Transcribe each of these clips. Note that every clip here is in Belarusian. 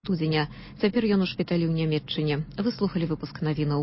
студзеня. Цяпер ён у шпіталі ў Нямецчыне. Вы слухалі выпуск навінаў.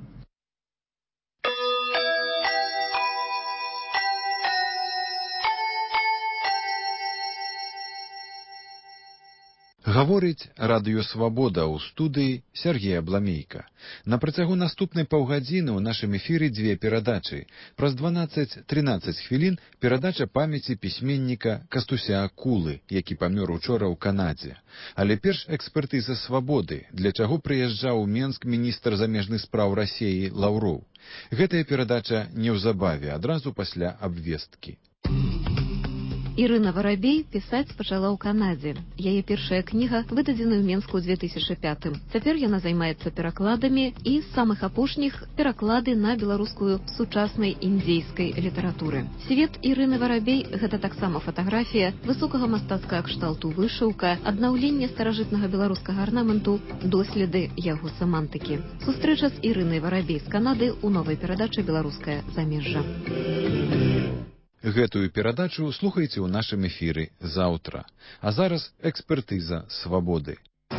Гаворыць радыё «Свабода» ў студыі Сергея Бламейка. На працягу наступнай паўгадзіны ў нашым эфіры дзве перадачы. Праз 12-13 хвілін перадача памяці пісьменніка Кастуся Акулы, які памёр учора ў Канадзе. Але перш экспертыза «Свабоды», для чаго прыязджаў у Менск міністр замежных спраў Расіі Лаўроў. Гэтая перадача неўзабаве, адразу пасля абвесткі. Ірына Варабей пісаць пачала ў Канадзе. Яе першая кніга выдадзена ў Менску ў 2005. Цяпер яна займаецца перакладамі і з самых апошніх пераклады на беларускую сучаснай індзейскай літаратуры. Свет Ірыны Варабей – гэта таксама фатаграфія, высокага мастацкага кшталту вышыўка, аднаўленне старажытнага беларускага арнаменту, доследы яго семантыкі. Сустрэча з Ірынай Варабей з Канады ў новай перадачы «Беларускае замежжа». Гэтую перадачу слухайце ў нашым эфіры заўтра. А зараз экспертыза «Свабоды».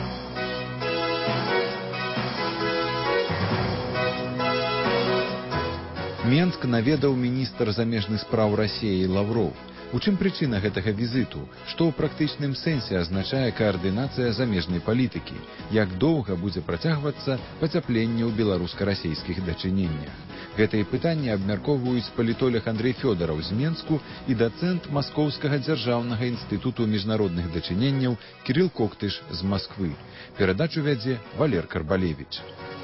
Менск наведаў міністр замежных спраў Расіі Лаўроў. У чым прычына гэтага візіту? Што ў практычным сэнсе азначае каардынацыя замежнай палітыкі? Як доўга будзе працягвацца пацяпленне ў беларуска-расійскіх дачыненнях? Гэтыя пытанні абмяркоўваюць палітолог Андрэй Фёдараў з Менску і дацэнт Маскоўскага дзяржаўнага інстытуту міжнародных дачыненняў Кірыл Коктыш з Масквы. Перадачу вядзе Валер Карбалевіч.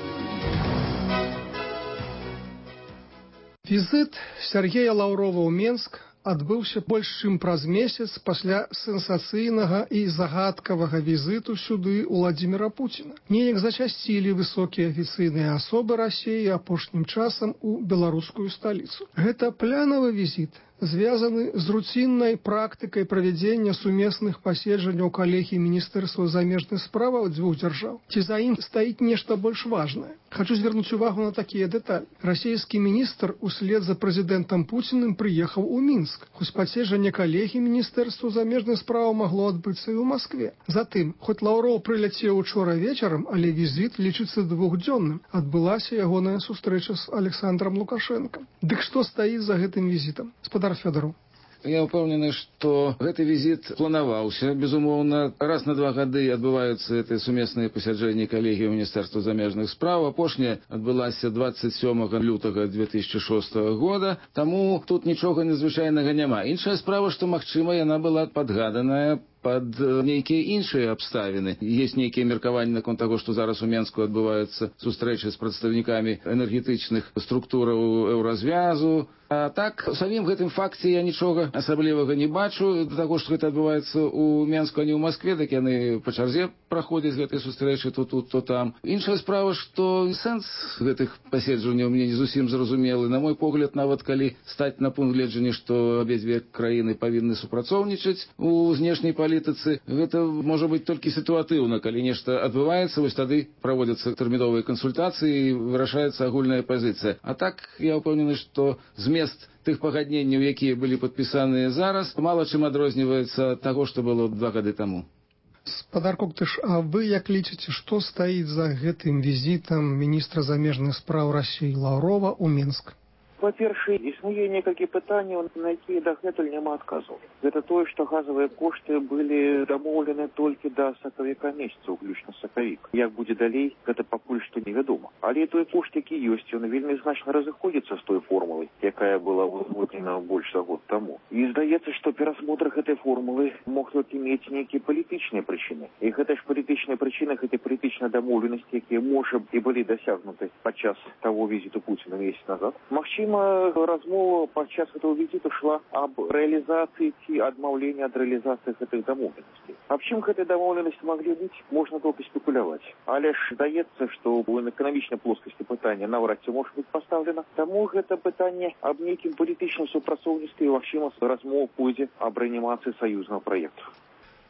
Візіт Сергея Лаўрова ў Менск адбыўся больш чым праз месяц пасля сенсацыйнага і загадкавага візіту сюды Уладзіміра Пуціна. Неяк зачасцілі высокія афіцыйныя асобы Расіі апошнім часам у беларускую сталіцу. Гэта планавы візіт, звязаны з руціннай практыкай правядзення сумесных паседжанняў калегіі Міністэрства замежных справаў дзвюх дзяржаў. Ці за ім стаіць нешта больш важнае? Хачу звярнуць увагу на такія дэталі. Расійскі міністр услед за прэзідэнтам Пуціным прыехаў у Мінск, хоць паседжанне калегіі Міністэрства замежных справаў магло адбыцца і ў Маскве. Затым, хоць Лаўроў прыляцеў учора вечарам, але візіт лічыцца двухдзённым. Адбылася ягоная сустрэча з Александром Лукашенком. Дык што стаіць за гэтым візітам? Спадар Фёдараў. Я ўпэўнены, што гэты візіт планаваўся. Безумоўна, раз на 2 гады адбываюцца гэтыя сумесныя пасяджэнні калегіі Міністэрства замежных спраў. Апошняя адбылася 27 лютага 2006 года, таму тут нічога незвычайнага няма. Іншая справа, што, магчыма, яна была падгаданая пад нейкія іншыя абставіны. Есть нейкія меркаванні наконт таго, што зараз у Менску адбываюцца сустрэчы з прадстаўнікамі энергетычных структураў еўразвязу. А так, у самім гэтым факце я нічога асаблівага не бачу. Да таго, што гэта адбываецца ў Менску, а не ў Маскве, так яны па чарзе праходзяць гэтай сустрэчы то тут, то там. Іншая справа, што сэнс гэтых паседжанняў мне не зусім зразумелы. На мой погляд, нават калі стаць на пункт гледжання, што абедзве краіны павінны супрацоўнічаць у знешняй палітыцы, гэта можа быць толькі сітуатыўна. Калі нешта адбываецца, вось тады праводзяцца тэрміновыя кансультацыі і вырашаецца агульная пазіцыя. А так, я ўпэўнены, што змест тых пагадненняў, якія былі падпісаныя зараз, мала чым адрозніваецца ад таго, што было 2 гады таму. Спадар Коктыш, а вы як лічыце, што стаіць за гэтым візітам міністра замежных спраў Расіі Лаўрова ў Мінск? Па-першае, існуе некалькі пытанняў, на якія дагэтуль няма адказу. Гэта тое, што газавыя кошты былі дамоўлены толькі да сакавіка месяца, уключна сакавік. Як будзе далей, гэта пакуль што невядома. Але той кошт, які ёсць, ён вельмі значна разыходзіцца з той формулай, якая была ўзводнена больш за год таму. І здаецца, што перасмотр гэтай формулы мог толькі мець нейкія палітычныя прычыны. І гэта ж палітычныя прычыны, гэта палітычныя дамоўленасці, якія, можа, і былі дасягнуты падчас таго візіту Пуціна месяц назад. Магчыма, размова падчас гэтага візіту шла аб рэалізацыі ці адмаўленні ад рэалізацыі гэтых дамоўленасцей. Аб чым гэтыя дамоўленасці маглі быць, можна толькі спекуляваць. Але ж здаецца, што ў эканамічнай плоскасці пытання наўрад ці можа быць пастаўлена. Таму гэта пытанне аб нейкім палітычным супрацоўніцтве і, магчыма, размова пойдзе аб рэанімацыі саюзнага праекту.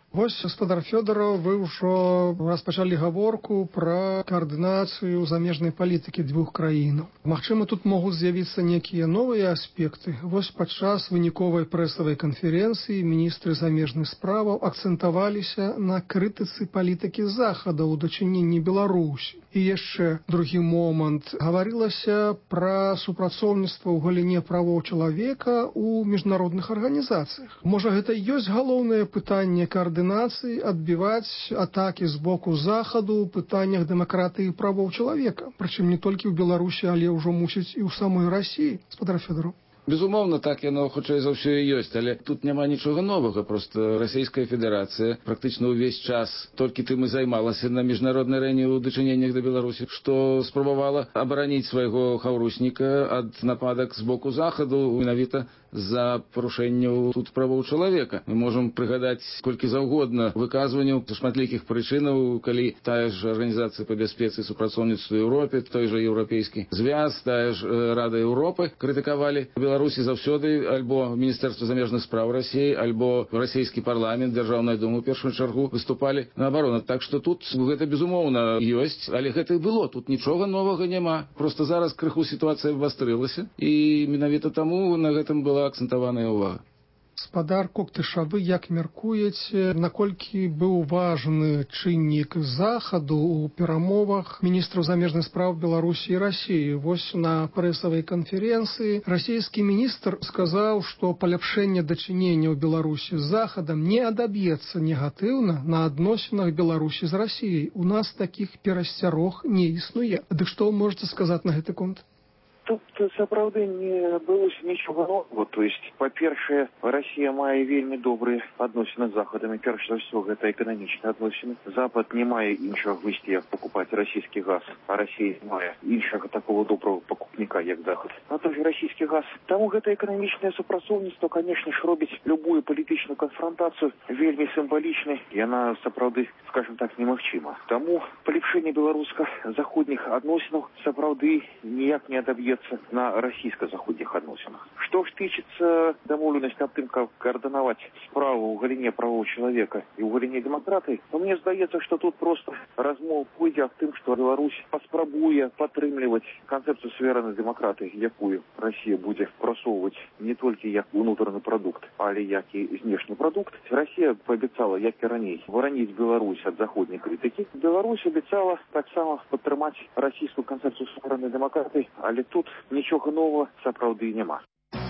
Вось, гаспадар Фёдораў, вы ўжо распачалі гаворку пра каардынацыю замежнай палітыкі двух краінаў. Магчыма, тут могуць з'явіцца нейкія новыя аспекты. Вось падчас выніковай прэсавай канферэнцыі міністры замежных справаў акцэнтаваліся на крытыцы палітыкі захада ў дачыненні Беларусі. І яшчэ другі момант. Гаварылася пра супрацоўніцтва ў галіне правоў чалавека ў міжнародных арганізацыях. Можа, гэта ёсць галоўнае пытанне координации отбивать атаки с боку Захаду в пытаниях демократии и правов человека. Причем не только в Беларуси, але уже мусить и в самой России. Гаспадар Фёдораў. Безумоўна, так яно хутчэй за ўсё і ёсць, але тут няма нічога новага. Просто Расійская Федэрацыя практычна ўвесь час толькі тым і займалася на міжнароднай арэне ў дачыненнях да Беларусі, што спрабавала абараніць свайго хаўрусніка ад нападак з боку Захаду менавіта за парушэнняў тут правоў чалавека. Мы можам прыгадаць колькі заўгодна выказванняў шматлікіх прычынаў, калі тая ж Арганізацыя па бяспецы і супрацоўніцтву Еўропе, той жа Еўрапейскі звяз, тая ж Рада Еўропы крытыкавалі Беларусі заўсёды альбо Міністэрства замежных спраў Расіі, альбо расійскі парламент, Дзяржаўная дума ў першую чаргу выступалі на абарону. Так што тут гэта безумоўна ёсць, але гэта і было. Тут нічога новага няма. Просто зараз крыху сітуацыя абвастрылася, і менавіта таму на гэтым была акцэнтаваная ўвага. Гаспадар Коктыш, вы як мяркуеце, наколькі быў важны чыннік Захаду ў перамовах міністраў замежных спраў Беларусі і Расіі? Вось на прэсавай канферэнцыі расійскі міністр сказаў, што паляпшэнне дачынення ў Беларусі з Захадам не адаб'ецца негатыўна на адносінах Беларусі з Расіяй. У нас такіх перасцярог не існуе. Дык што вы можаце сказаць на гэты конт? Тут сапраўды не адбылося нічога нового. То есть, па-першае, Расія мае вельмі добрыя адносіны з Захадам. Перш за ўсё, гэта эканамічныя адносіны. Запад не мае іншага выйсця, як пакупаць расійскі газ, а Расія мае іншага такого доброго пакупніка, як Захад. А то ж расійскі газ. Таму гэта эканамічнае супрацоўніцтва, канешне ж, робіць любую палітычную канфронтацыю вельмі сімвалічнай. Яна сапраўды, скажем так, немагчыма. Таму паляпшэнне беларуска-заходніх адносінаў сапраўды ніяк не адаб'ецца на расійска-заходніх адносінах. Што ж тычыцца дамоўленасці аб тым, каб каардынаваць справу ў галіне правоў чалавека і ў галіне дэмакратыі, то мне здаецца, што тут просто размова пойдзе аб тым, што Беларусь паспрабуе падтрымліваць канцэпцыю суверэннай дэмакратыі, якую Расія будзе прасоўваць не толькі як унутраны прадукт, але як і знешні прадукт. Расія паабяцала, як і раней, вараніць Беларусь ад заходняй крытыкі. Беларусь абяцала таксама падтрымаць расійскую канцэпцыю суверэннай дэмакратыі, але тут нічога нового сапраўды няма.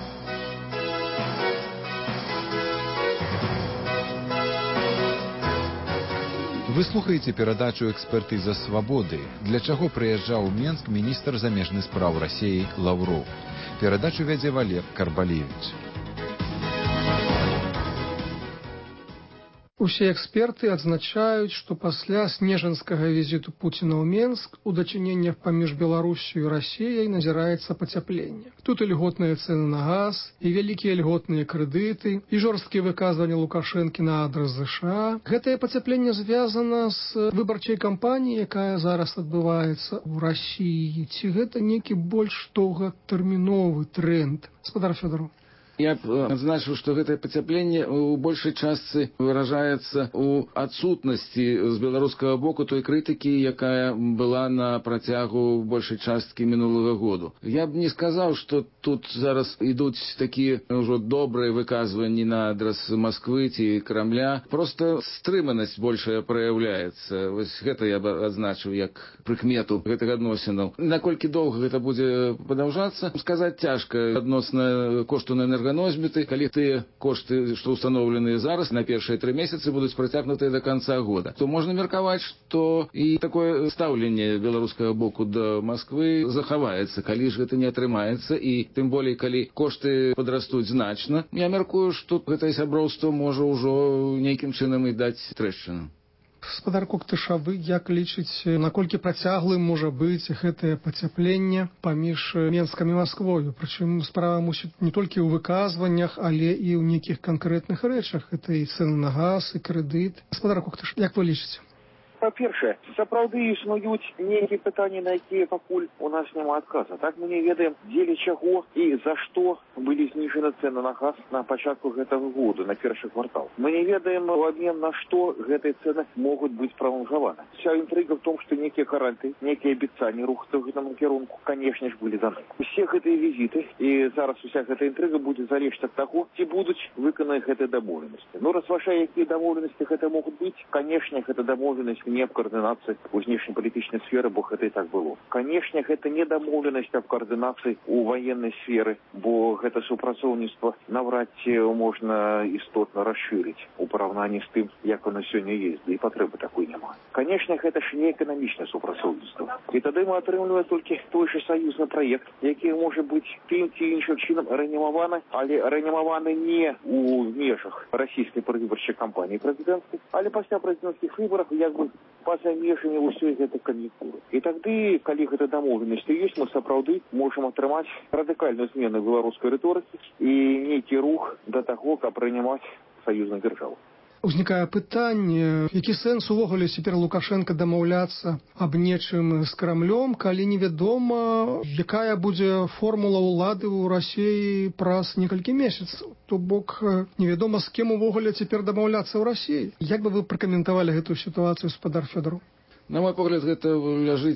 Вы слухаеце перадачу «Экспертыза свабоды», для чаго прыязджаў у Менск міністр замежных спраў Расіі Лаўроў. Перадачу вядзе Валер Карбалевіч. Усе эксперты адзначаюць, што пасля снежанскага візіту Пуціна ў Менск у дачыненнях паміж Беларусю і Расіяй назіраецца пацяпленне. Тут і льготныя цэны на газ, і вялікія льготныя крэдыты, і жорсткія выказванні Лукашэнкі на адрас ЗША. Гэтае пацяпленне звязана з выбарчай кампаніяй, якая зараз адбываецца ў Расіі. Ці гэта нейкі больш доўгатэрміновы тренд? Гаспадар Фёдораў. Я б адзначыў, што гэтае пацяпленне ў большай частцы выражаецца ў адсутнасці з беларускага боку той крытыкі, якая была на працягу большай часткі мінулага году. Я б не сказаў, што тут зараз ідуць такія ўжо добрыя выказванні на адрас Масквы ці Крамля. Проста стрыманасць большая праяўляецца. Вось гэта я б адзначыў як прыкмету гэтых адносінаў. Наколькі доўга гэта будзе падаўжацца, сказаць цяжка адносна кошту на энерганосьбіты, калі тыя кошты, што ўстаноўленыя зараз на першыя 3 месяцы будуць працягнутыя да канца года, то можна меркаваць, што і такое стаўленне беларускага боку да Масквы захаваецца, калі ж гэта не атрымаецца, і тым болей, калі кошты падрастуць значна. Я мяркую, што гэтае сяброўства можа ўжо нейкім чынам і даць трэшчыну. Гаспадар Коктыш, вы як лічыце, наколькі працяглым можа быць гэтае пацяпленне паміж Менскам і Масквою? Прычым справа мусіць не толькі ў выказваннях, але і ў нейкіх канкрэтных рэчах. Гэта і цэны на газ, і крэдыт. Гаспадар Коктыш, як вы лічыце? Па-першае, сапраўды існуюць нейкія пытанні, на якія пакуль у нас няма адказа. Так мы не ведаем, дзеля чаго і за што былі зніжаны цэны на газ на пачатку гэтага года, на першы квартал. Мы не ведаем, у абмен на што гэтыя цэны могуць быць пралонгаваны. Вся інтрыга в том, што нейкія гаранты, нейкія абяцанні рухацца ў гэтым кірунку, канешне ж, былі даны. Усе гэтыя візіты і зараз уся гэта інтрыга будзе залежаць ад таго, ці будуць выкананы гэтыя дамоўленасці. Ну, разважае, якія дамоўленасці гэта могуць быць, канешне, гэта дамоўленасць не аб каардынацыі у знешнепалітычнай сферы, бо гэта і так было. Канешне, гэта не дамоўленасць аб каардынацыі у ваеннай сферы, бо гэта супрацоўніцтва наўрад ці можна істотна расшырыць у параўнанні з тым, як оно сёння есть, да і патрэбы такой няма. Канешне, гэта ж не эканамічнае супрацоўніцтва. І тады мы атрымліваем толькі той же саюзны праект, які можа быць тым ці іншым чынам рэанімаваны, але рэанімаваны не ў межах расійскай прадвыбарчай кампаніі прэзідэнцкай, але пасля прэзідэнцкіх выбарах як бы па-за межамі ўсёй гэтай кан'юнктуры. І тады, калі гэта дамоўленасць ёсць, мы сапраўды можам атрымаць радыкальную змену беларускай рыторыкі і нейкі рух да таго, каб прынимаць саюзную дзяржаву. Узнікае пытанне, які сэнс увогуле цяпер Лукашенко дамаўляцца аб нечым з Крамлём, калі невядома, якая будзе формула ўлады ў Расіі праз некалькі месяцаў. То бок невядома, з кім увогуле цяпер дамаўляцца ў Расіі. Як бы вы пракаментавалі гэтую сітуацыю, спадар Фёдораў? На мой погляд, гэта ляжыць